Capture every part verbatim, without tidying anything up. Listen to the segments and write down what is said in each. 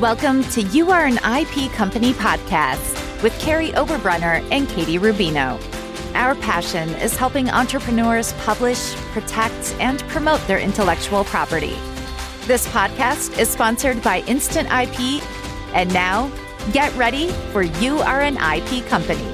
Welcome to You Are an I P Company podcast with Carrie Oberbrunner and Katie Rubino. Our passion is helping entrepreneurs publish, protect, and promote their intellectual property. This podcast is sponsored by Instant I P. And now, get ready for You Are an I P Company.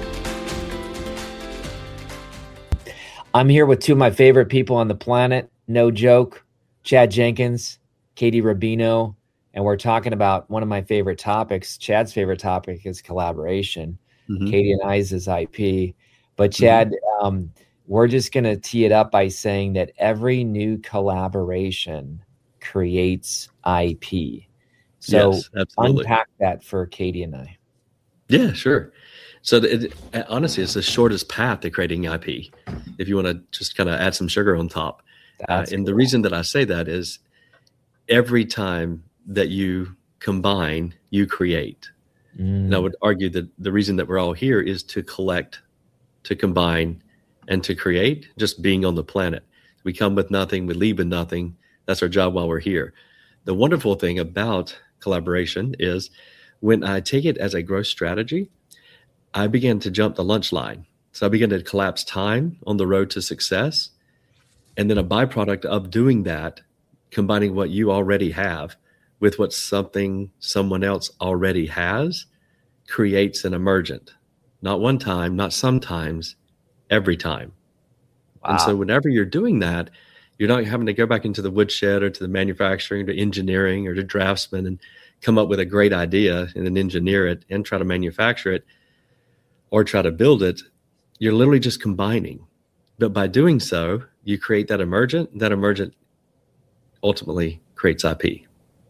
I'm here with two of my favorite people on the planet, no joke, Chad Jenkins, Katie Rubino, and we're talking about one of my favorite topics. Chad's favorite topic is collaboration. Mm-hmm. Katie and I's is I P. But Chad, mm-hmm. um, we're just going to tee it up by saying that every new collaboration creates I P. So yes, unpack that for Katie and I. Yeah, sure. So it, honestly, it's the shortest path to creating I P. If you want to just kind of add some sugar on top. Uh, and cool. The reason that I say that is every time that you combine, you create. Mm. And I would argue that the reason that we're all here is to collect, to combine, and to create, just being on the planet. We come with nothing, we leave with nothing. That's our job while we're here. The wonderful thing about collaboration is when I take it as a growth strategy, I began to jump the lunch line. So I began to collapse time on the road to success. And then a byproduct of doing that, combining what you already have with what something someone else already has, creates an emergent. Not one time, not sometimes, every time. Wow. And so whenever you're doing that, you're not having to go back into the woodshed or to the manufacturing, to engineering or to draftsman and come up with a great idea and then engineer it and try to manufacture it or try to build it. You're literally just combining. But by doing so, you create that emergent. That emergent ultimately creates I P.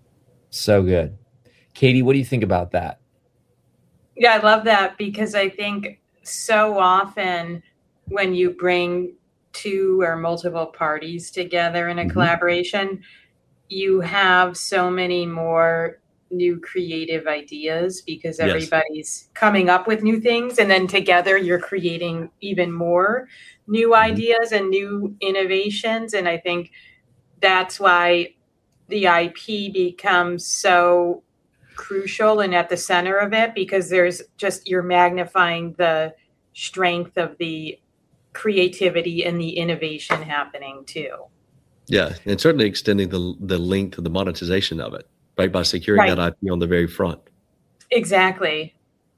So good. Katie, what do you think about that? Yeah, I love that because I think so often when you bring two or multiple parties together in a mm-hmm. collaboration, you have so many more new creative ideas because everybody's yes. coming up with new things. And then together you're creating even more new mm-hmm. ideas and new innovations. And I think that's why the I P becomes so crucial and at the center of it, because there's just, you're magnifying the strength of the creativity and the innovation happening too. Yeah, and certainly extending the the length of the monetization of it, right? By securing right. that I P on the very front. Exactly.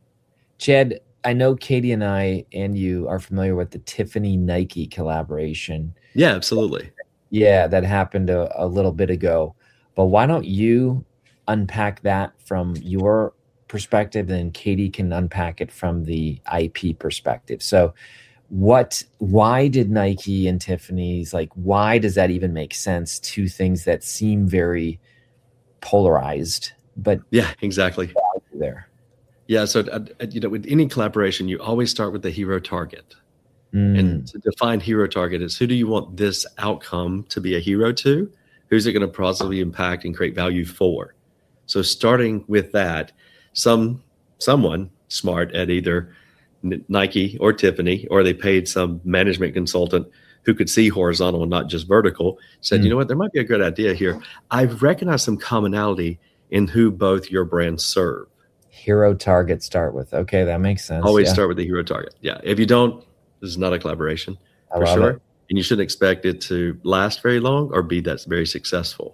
Chad, I know Katie and I and you are familiar with the Tiffany Nike collaboration. Yeah, absolutely. Yeah, that happened a, a little bit ago. But why don't you unpack that from your perspective, and then Katie can unpack it from the I P perspective. So what, why did Nike and Tiffany's, like, why does that even make sense? Two things that seem very polarized, but yeah, exactly. There. Yeah. So, uh, you know, with any collaboration, you always start with the hero target. Mm. And to define hero target is, who do you want this outcome to be a hero to? Who's it going to positively impact and create value for? So starting with that, some someone smart at either Nike or Tiffany, or they paid some management consultant who could see horizontal and not just vertical, said, mm. you know what, there might be a good idea here. I've recognized some commonality in who both your brands serve. Hero target start with. Okay, that makes sense. Always yeah. start with the hero target. Yeah. If you don't, this is not a collaboration I for love sure. It. And you shouldn't expect it to last very long or be that's very successful.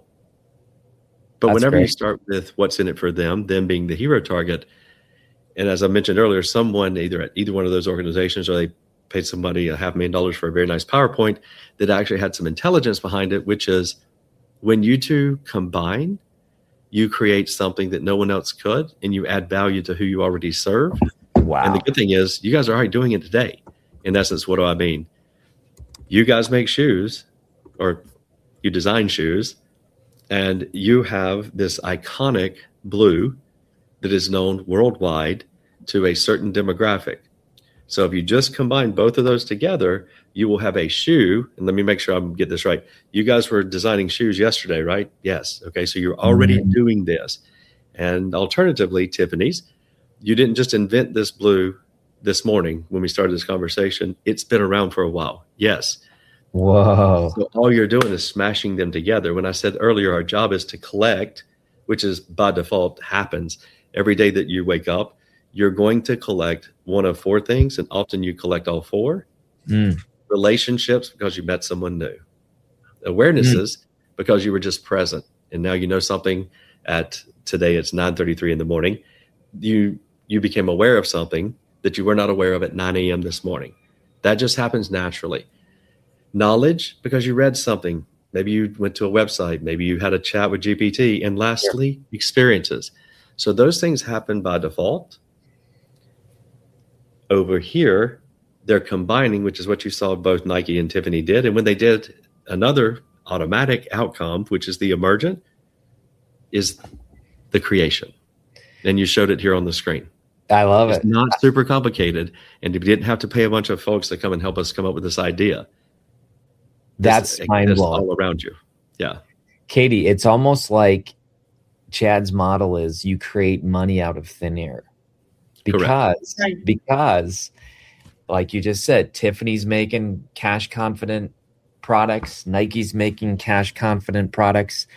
But that's whenever great. you start with what's in it for them, them being the hero target, and as I mentioned earlier, someone either at either one of those organizations, or they paid somebody a half million dollars for a very nice PowerPoint that actually had some intelligence behind it, which is when you two combine, you create something that no one else could, and you add value to who you already serve. Wow. And the good thing is you guys are already doing it today. In essence, what do I mean? You guys make shoes, or you design shoes, and you have this iconic blue that is known worldwide to a certain demographic. So if you just combine both of those together, you will have a shoe. And let me make sure I'm getting this right. You guys were designing shoes yesterday, right? Yes. Okay. So you're already mm-hmm. doing this. And alternatively, Tiffany's, you didn't just invent this blue this morning when we started this conversation. It's been around for a while. Yes. Whoa. So all you're doing is smashing them together. When I said earlier, our job is to collect, which is by default happens every day that you wake up, you're going to collect one of four things, and often you collect all four. Mm. Relationships, because you met someone new. Awarenesses, mm. because you were just present, and now you know something at today it's nine thirty-three in the morning. You you became aware of something that you were not aware of at nine a.m. this morning. That just happens naturally. Knowledge, because you read something. Maybe you went to a website. Maybe you had a chat with G P T. And lastly, yeah. experiences. So those things happen by default. Over here, they're combining, which is what you saw both Nike and Tiffany did. And when they did another automatic outcome, which is the emergent, is the creation. And you showed it here on the screen. I love it's it. It's not super complicated. And you didn't have to pay a bunch of folks to come and help us come up with this idea. That's mind blowing. All around you. Yeah. Katie, it's almost like Chad's model is you create money out of thin air. Because, Correct. because like you just said, Tiffany's making cash confident products. Nike's making cash confident products.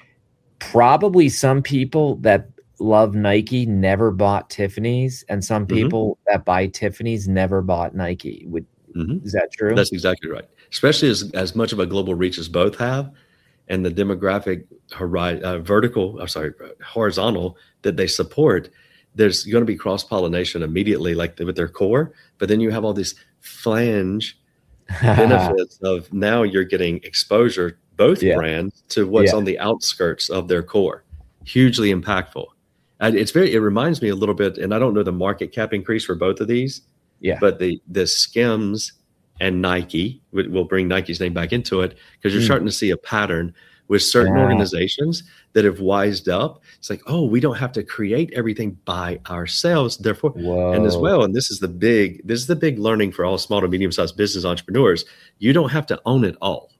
Probably some people that love Nike never bought Tiffany's, and some people mm-hmm. that buy Tiffany's never bought Nike. Would, mm-hmm. Is that true? That's exactly right. Especially as, as much of a global reach as both have, and the demographic hori- uh, vertical, I'm sorry, horizontal that they support. There's going to be cross-pollination immediately, like with their core, but then you have all these flange benefits of now you're getting exposure, both yeah. brands, to what's yeah. on the outskirts of their core. Hugely impactful. And it's very, it reminds me a little bit, and I don't know the market cap increase for both of these, yeah. but the, the Skims and Nike, we'll bring Nike's name back into it, because you're mm. starting to see a pattern with certain yeah. organizations that have wised up. It's like, oh, we don't have to create everything by ourselves. Therefore, Whoa. and as well, and this is the big, this is the big learning for all small to medium-sized business entrepreneurs. You don't have to own it all.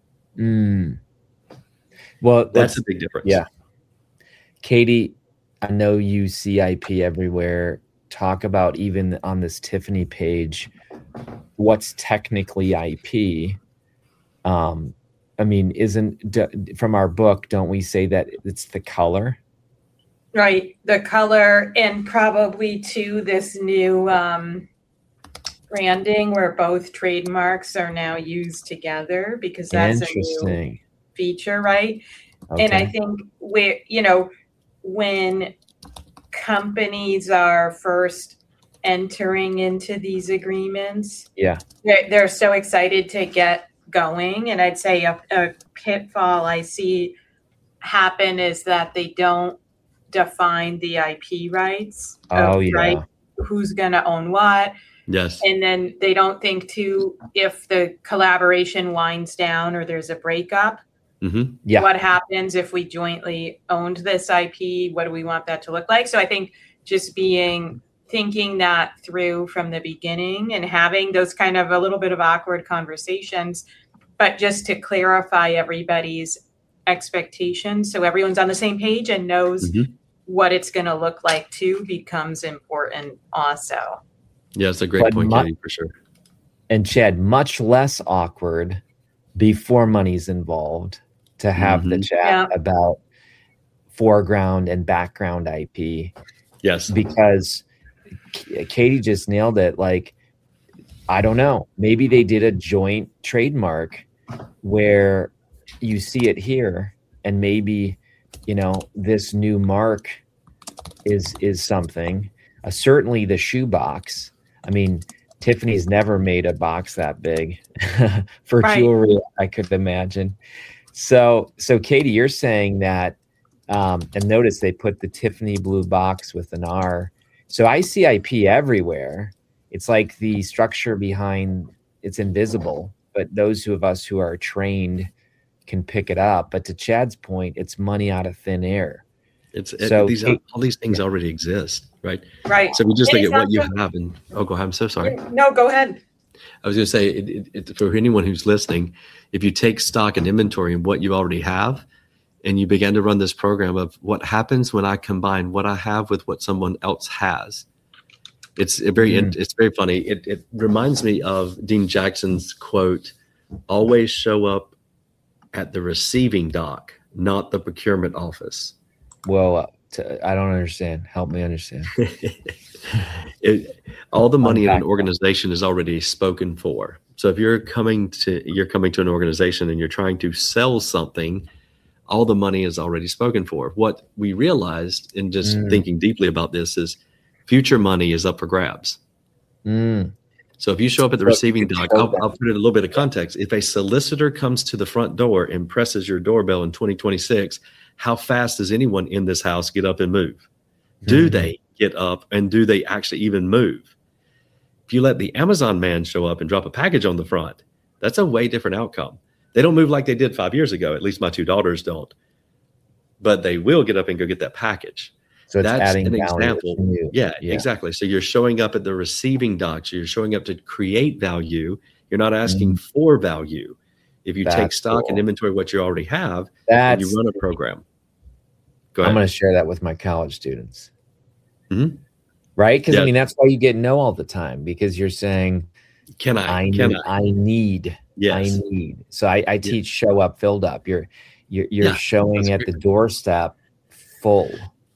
Mm. Well, that's a big difference. Yeah. Katie, I know you see I P everywhere. Talk about, even on this Tiffany page, what's technically I P. Um, I mean, isn't d- from our book, don't we say that it's the color? Right. The color, and probably too this new um, branding where both trademarks are now used together, because that's a new feature, right? Okay. And I think we, you know, when companies are first entering into these agreements, yeah, they're, they're so excited to get going. And I'd say a, a pitfall I see happen is that they don't define the I P rights. Oh, of, yeah. Right? Who's going to own what? Yes. And then they don't think too, if the collaboration winds down or there's a breakup, mm-hmm. yeah. what happens if we jointly owned this I P? What do we want that to look like? So I think just being thinking that through from the beginning and having those kind of a little bit of awkward conversations, but just to clarify everybody's expectations so everyone's on the same page and knows mm-hmm. what it's going to look like too, becomes important also. Yeah, it's a great but point, mu- Katie, for sure. And Chad, much less awkward before money's involved to have mm-hmm. the chat yeah. about foreground and background I P. Yes. Because Katie just nailed it. Like, I don't know, maybe they did a joint trademark where you see it here, and maybe, you know, this new mark is is something. Uh, certainly the shoe box. I mean, Tiffany's never made a box that big for right. jewelry, I could imagine. So, so Katie, you're saying that, um, and notice they put the Tiffany blue box with an R. So I see I P everywhere. It's like the structure behind it's invisible, but those of us who are trained can pick it up. But to Chad's point, it's money out of thin air. It's so it, these it, all these things already exist, right? Right. So we just look at what you have, and oh, go ahead. I'm so sorry. No, go ahead. I was going to say, it, it, it, for anyone who's listening, if you take stock and inventory in what you already have, and you begin to run this program of what happens when I combine what I have with what someone else has, it's a very mm. it, it's very funny. It, it reminds me of Dean Jackson's quote: "Always show up at the receiving dock, not the procurement office." Well, uh, to, I don't understand. Help me understand. it, all the money in an organization is already spoken for. So if you're coming to you're coming to an organization and you're trying to sell something, all the money is already spoken for. What we realized in just mm. thinking deeply about this is future money is up for grabs. Mm. So if you show up at the receiving dock, I'll, I'll put it in a little bit of context. If a solicitor comes to the front door and presses your doorbell in twenty twenty-six, how fast does anyone in this house get up and move? Do mm-hmm. they get up, and do they actually even move? If you let the Amazon man show up and drop a package on the front, that's a way different outcome. They don't move like they did five years ago. At least my two daughters don't. But they will get up and go get that package. So that's adding an example. Yeah, yeah, exactly. So you're showing up at the receiving dock. So you're showing up to create value. You're not asking mm. for value. If you that's take stock cool. and inventory what you already have, and you run a program. Go ahead. I'm going to share that with my college students. Mm-hmm. Right? Because yeah. I mean, that's why you get no all the time, because you're saying, can I, I can need, I? I need, yes. I need. So I, I teach yeah. show up, filled up. You're, you're, you're yeah, showing at great. the doorstep full.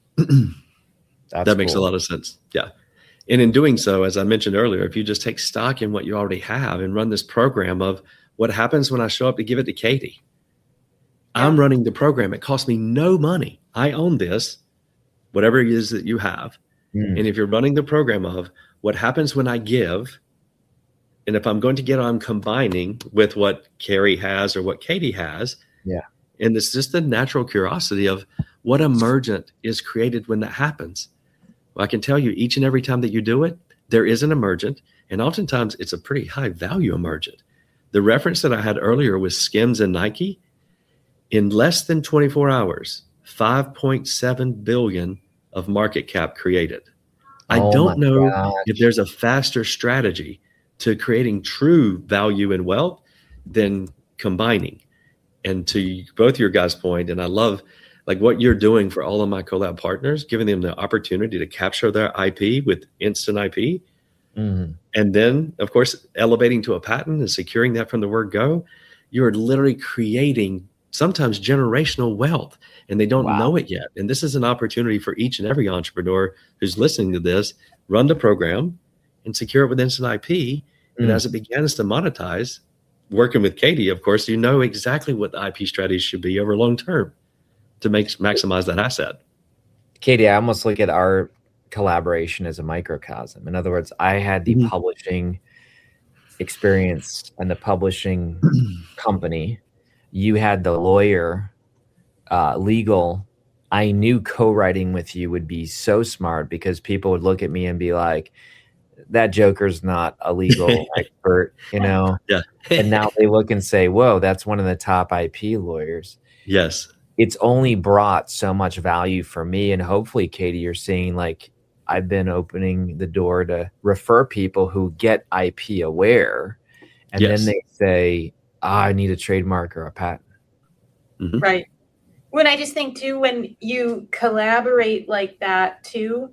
That's that makes cool. a lot of sense. Yeah. And in doing so, as I mentioned earlier, if you just take stock in what you already have and run this program of what happens when I show up to give it to Katie, yeah. I'm running the program. It costs me no money. I own this, whatever it is that you have. Mm. And if you're running the program of what happens when I give, and if I'm going to get, I'm combining with what Carrie has or what Katie has. Yeah. And it's just the natural curiosity of what emergent is created when that happens. Well, I can tell you each and every time that you do it, there is an emergent, and oftentimes it's a pretty high value emergent. The reference that I had earlier was Skims and Nike. In less than twenty-four hours, five point seven billion of market cap created. I oh don't know gosh. if there's a faster strategy to creating true value and wealth than combining. And to both your guys' point, and I love like what you're doing for all of my collab partners, giving them the opportunity to capture their I P with instant I P. Mm-hmm. And then, of course, elevating to a patent and securing that from the word go. You're literally creating sometimes generational wealth, and they don't wow. know it yet. And this is an opportunity for each and every entrepreneur who's listening to this, run the program and secure it with instant I P. Mm. And as it begins to monetize, working with Katie, of course, you know exactly what the I P strategy should be over long term to make maximize that asset. Katie, I almost look at our collaboration as a microcosm. In other words, I had the mm-hmm. publishing experience and the publishing company. You had the lawyer, uh, legal. I knew co-writing with you would be so smart, because people would look at me and be like, that joker's not a legal expert, you know? Yeah. And now they look and say, whoa, that's one of the top I P lawyers. Yes. It's only brought so much value for me. And hopefully, Katie, you're seeing like I've been opening the door to refer people who get I P aware. And yes. then they say, oh, I need a trademark or a patent. Mm-hmm. Right. When I just think too, when you collaborate like that too,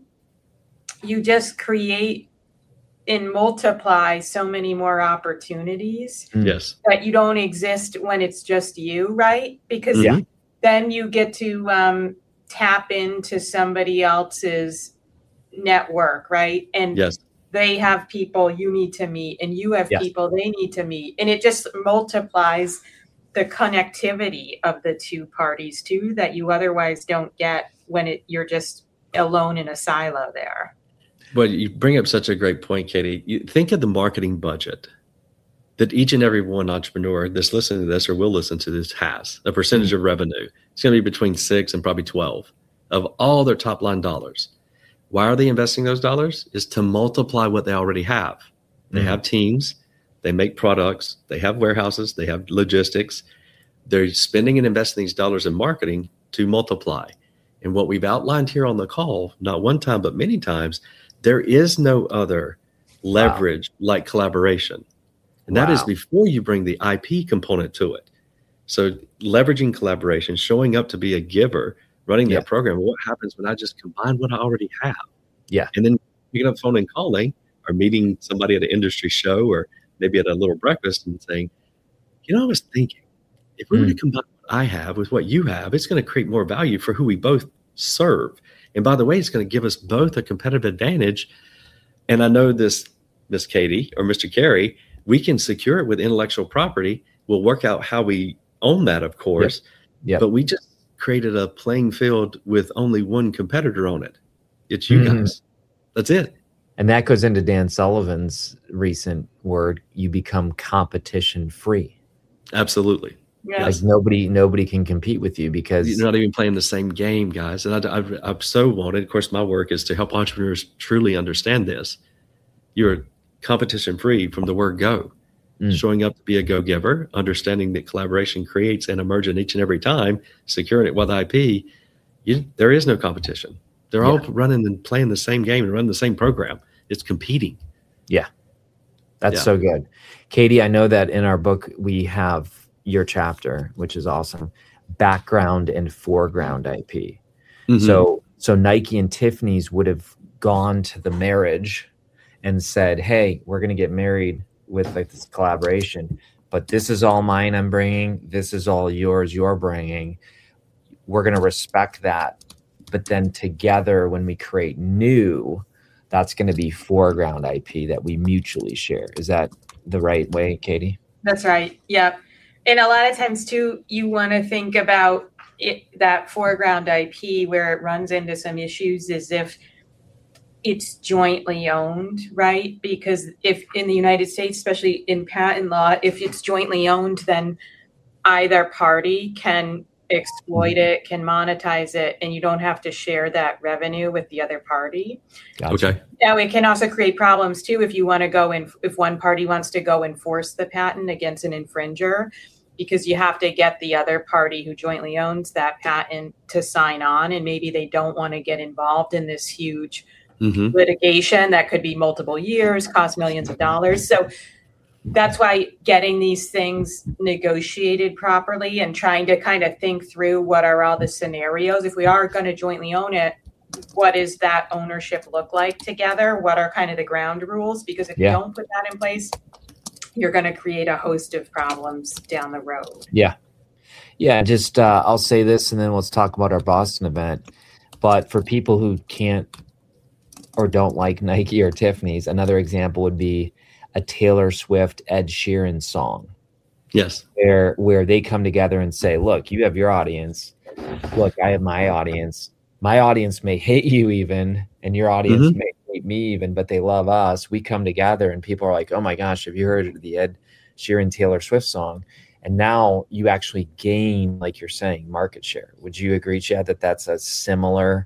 you just create and multiply so many more opportunities. Yes. That you don't exist when it's just you, right? Because mm-hmm. then you get to um, tap into somebody else's network, right? And yes. they have people you need to meet, and you have yes. people they need to meet. And it just multiplies the connectivity of the two parties too, that you otherwise don't get when it you're just alone in a silo there. Well, you bring up such a great point, Katie. You think of the marketing budget that each and every one entrepreneur that's listening to this or will listen to this has, a percentage of revenue. It's going to be between six and probably twelve of all their top line dollars. Why are they investing those dollars? Is to multiply what they already have. They mm-hmm. have teams, they make products, they have warehouses, they have logistics. They're spending and investing these dollars in marketing to multiply. And what we've outlined here on the call, not one time, but many times, there is no other leverage wow. like collaboration. And wow. that is before you bring the I P component to it. So leveraging collaboration, showing up to be a giver, running yeah. that program. What happens when I just combine what I already have? Yeah. And then picking up the phone and calling, or meeting somebody at an industry show, or maybe at a little breakfast, and saying, you know, I was thinking, if we mm. were to combine what I have with what you have, it's going to create more value for who we both serve. And by the way, it's going to give us both a competitive advantage. And I know this, Miss Katie or Mister Carey, we can secure it with intellectual property. We'll work out how we own that, of course. Yep. Yep. But we just created a playing field with only one competitor on it. It's you mm-hmm. guys. That's it. And that goes into Dan Sullivan's recent word, you become competition free. Absolutely. Yes. Like nobody, nobody can compete with you because you're not even playing the same game, guys. And I, I've, I've so wanted, of course, my work is to help entrepreneurs truly understand this. You're competition free from the word go, mm. showing up to be a go-giver, understanding that collaboration creates an emergent each and every time, securing it with I P. You, there is no competition. They're yeah. all running and playing the same game and running the same program. It's competing. Yeah. That's yeah. so good. Katie, I know that in our book, we have your chapter, which is awesome. Background and foreground I P. Mm-hmm. So, so Nike and Tiffany's would have gone to the marriage and said, hey, we're going to get married with like this collaboration, but this is all mine I'm bringing. This is all yours you're bringing. We're going to respect that. But then together, when we create new, that's going to be foreground I P that we mutually share. Is that the right way, Katie? That's right. Yeah. And a lot of times too, you want to think about it, that foreground I P where it runs into some issues as if it's jointly owned, right? Because if in the United States, especially in patent law, if it's jointly owned, then either party can exploit it, can monetize it, and you don't have to share that revenue with the other party. Gotcha. Okay. Now it can also create problems too if you want to go in, if one party wants to go enforce the patent against an infringer, because you have to get the other party who jointly owns that patent to sign on, and maybe they don't want to get involved in this huge mm-hmm. litigation that could be multiple years, cost millions of dollars. So that's why getting these things negotiated properly and trying to kind of think through what are all the scenarios. If we are going to jointly own it, what does that ownership look like together? What are kind of the ground rules? Because if yeah. you don't put that in place, you're going to create a host of problems down the road. Yeah. Yeah. Just, uh, I'll say this and then let's talk about our Boston event. But for people who can't or don't like Nike or Tiffany's, another example would be a Taylor Swift, Ed Sheeran song. Yes. Where where they come together and say, look, you have your audience. Look, I have my audience. My audience may hate you even, and your audience mm-hmm. may hate me even, but they love us. We come together and people are like, oh my gosh, have you heard the Ed Sheeran, Taylor Swift song? And now you actually gain, like you're saying, market share. Would you agree, Chad, that that's a similar?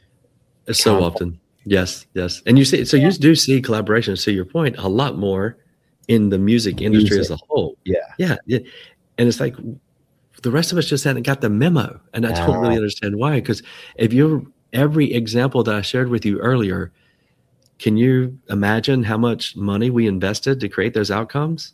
So concept? Often. Yes, yes. And you see, so yeah. you do see collaboration, to your point, a lot more in the music industry music. as a whole. Yeah. yeah. Yeah. And it's like the rest of us just hadn't got the memo. And I don't uh, really understand why. Because if you every example that I shared with you earlier, can you imagine how much money we invested to create those outcomes?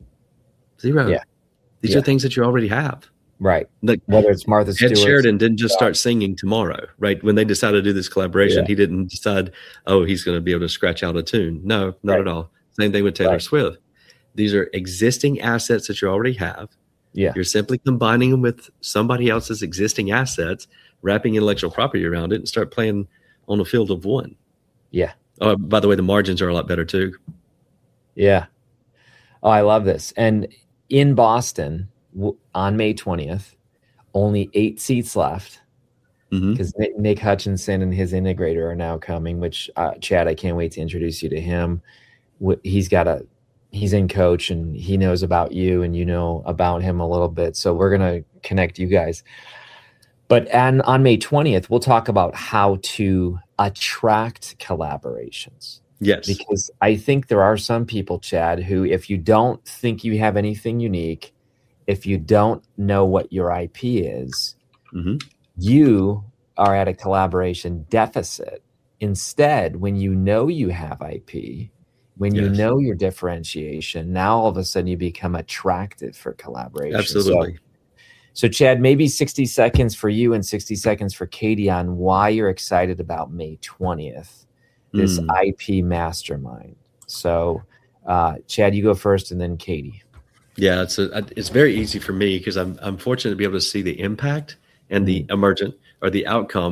Zero. Yeah. These yeah. are things that you already have. Right. Like whether it's Martha Stewart. Ed Sheridan didn't just start singing tomorrow, right? When they decided to do this collaboration, yeah. he didn't decide, oh, he's going to be able to scratch out a tune. No, not right. at all. Same thing with Taylor right. Swift. These are existing assets that you already have. Yeah. You're simply combining them with somebody else's existing assets, wrapping intellectual property around it, and start playing on a field of one. Yeah. Oh, by the way, the margins are a lot better too. Yeah. Oh, I love this. And in Boston, on May twentieth, only eight seats left because mm-hmm. Nick Hutchinson and his integrator are now coming, which uh, Chad, I can't wait to introduce you to him. He's got a, he's in coach and he knows about you and you know about him a little bit. So we're going to connect you guys. But and on May twentieth, we'll talk about how to attract collaborations. Yes. Because I think there are some people, Chad, who if you don't think you have anything unique, if you don't know what your I P is, mm-hmm. you are at a collaboration deficit. Instead, when you know you have I P, when yes. you know your differentiation, now all of a sudden you become attractive for collaboration. Absolutely. So, so Chad, maybe sixty seconds for you and sixty seconds for Katie on why you're excited about May twentieth, this mm. I P mastermind. So uh, Chad, you go first and then Katie. Yeah, it's a, it's very easy for me because I'm I'm fortunate to be able to see the impact and the emergent or the outcome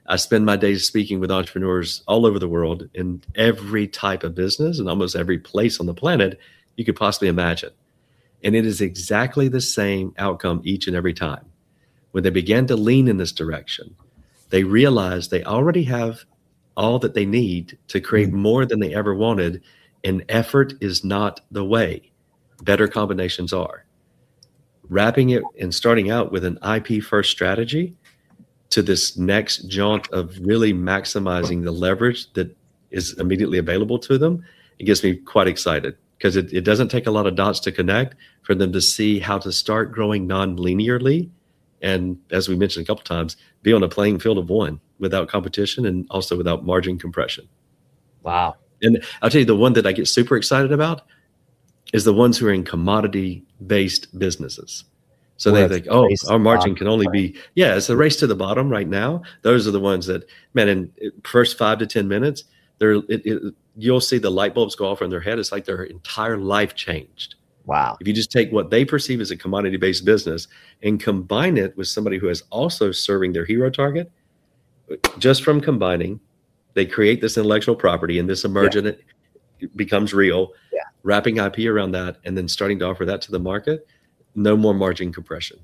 I spend my days speaking with entrepreneurs all over the world in every type of business and almost every place on the planet you could possibly imagine. And it is exactly the same outcome each and every time. When they began to lean in this direction, they realized they already have all that they need to create more than they ever wanted, and effort is not the way. Better combinations are. Wrapping it and starting out with an I P first strategy to this next jaunt of really maximizing the leverage that is immediately available to them, it gets me quite excited because it, it doesn't take a lot of dots to connect for them to see how to start growing non-linearly. And as we mentioned a couple of times, be on a playing field of one without competition and also without margin compression. Wow. And I'll tell you, the one that I get super excited about is the ones who are in commodity-based businesses. So well, they think, oh, our margin can only be, yeah, it's a race to the bottom right now. Those are the ones that, man, in first five to ten minutes, they're it, it, you'll see the light bulbs go off in their head. It's like their entire life changed. Wow. If you just take what they perceive as a commodity-based business and combine it with somebody who is also serving their hero target, just from combining, they create this intellectual property and this emergent yeah. it becomes real, yeah. wrapping I P around that and then starting to offer that to the market. No more margin compression.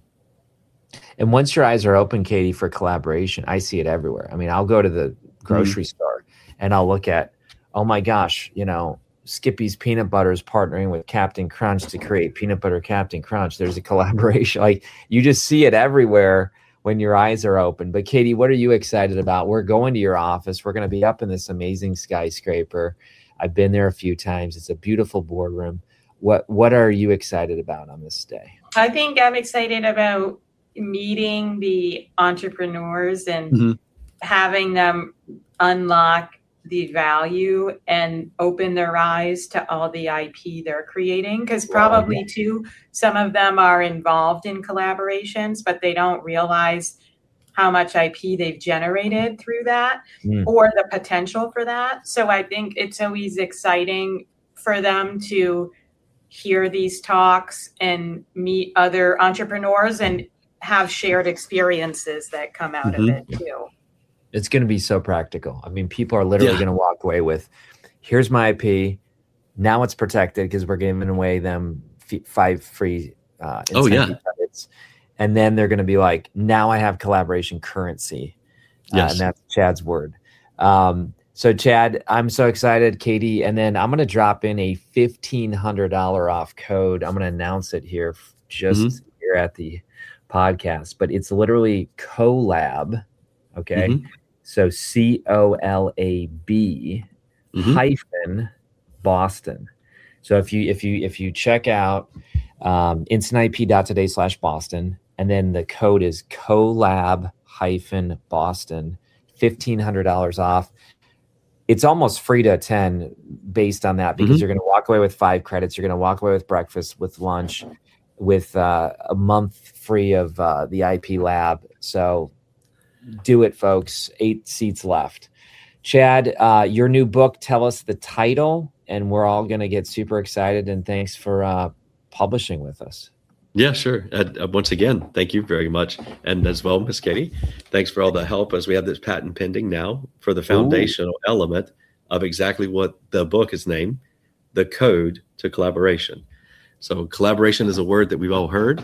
And once your eyes are open, Katie, for collaboration, I see it everywhere. I mean, I'll go to the grocery mm. store and I'll look at, oh my gosh, you know, Skippy's Peanut Butter is partnering with Captain Crunch to create Peanut Butter Captain Crunch. There's a collaboration. Like you just see it everywhere when your eyes are open. But Katie, what are you excited about? We're going to your office. We're going to be up in this amazing skyscraper. I've been there a few times. It's a beautiful boardroom. What what are you excited about on this day? I think I'm excited about meeting the entrepreneurs and mm-hmm. having them unlock the value and open their eyes to all the I P they're creating. Because probably, wow, yeah. too, some of them are involved in collaborations, but they don't realize how much I P they've generated through that mm. or the potential for that. So I think it's always exciting for them to hear these talks and meet other entrepreneurs and have shared experiences that come out mm-hmm. of it too. It's going to be so practical. I mean, people are literally yeah. going to walk away with, here's my I P. Now it's protected because we're giving away them f- five free uh, oh, yeah. credits. And then they're going to be like, now I have collaboration currency. Yes. Uh, and that's Chad's word. Um, So, Chad, I'm so excited, Katie. And then I'm going to drop in a fifteen hundred dollars off code. I'm going to announce it here just mm-hmm. here at the podcast. But it's literally CoLab, okay? Mm-hmm. So C O L A B mm-hmm. hyphen Boston. So if you if you if you check out um, instantip.today slash Boston, and then the code is CoLab hyphen Boston, fifteen hundred dollars off. It's almost free to attend based on that because mm-hmm. you're going to walk away with five credits. You're going to walk away with breakfast, with lunch, with uh, a month free of uh, the I P lab. So do it, folks. Eight seats left. Chad, uh, your new book, tell us the title, and we're all going to get super excited. And thanks for uh, publishing with us. Yeah, sure. Uh, once again, thank you very much. And as well, Miss Katie, thanks for all the help as we have this patent pending now for the foundational Ooh. element of exactly what the book is named, the code to collaboration. So collaboration is a word that we've all heard,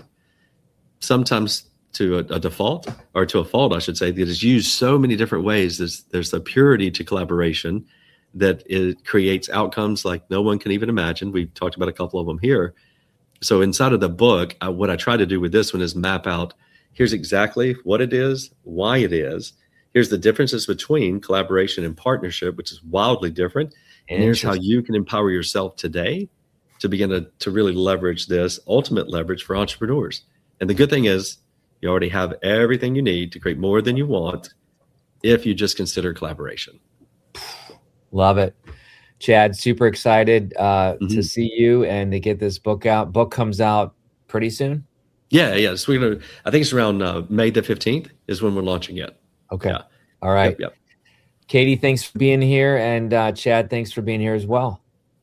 sometimes to a, a default or to a fault, I should say, that is used so many different ways. There's, there's the purity to collaboration that it creates outcomes like no one can even imagine. We've talked about a couple of them here. So inside of the book, I, what I try to do with this one is map out, here's exactly what it is, why it is. Here's the differences between collaboration and partnership, which is wildly different. And here's how you can empower yourself today to begin to, to really leverage this ultimate leverage for entrepreneurs. And the good thing is you already have everything you need to create more than you want if you just consider collaboration. Love it. Chad, super excited uh, mm-hmm. to see you and to get this book out. Book comes out pretty soon? Yeah, yeah. So we're gonna. I think it's around uh, May the fifteenth is when we're launching it. Okay. Yeah. All right. Yep, yep. Katie, thanks for being here. And uh, Chad, thanks for being here as well.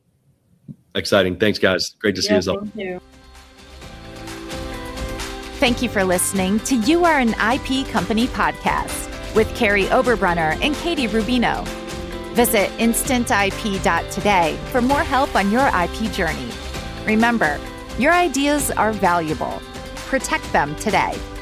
Exciting. Thanks, guys. Great to see yeah, you all. Thank you. Thank you for listening to You Are an I P Company podcast. with Carrie Oberbrunner and Katie Rubino. Visit instant I P dot today for more help on your I P journey. Remember, your ideas are valuable. Protect them today.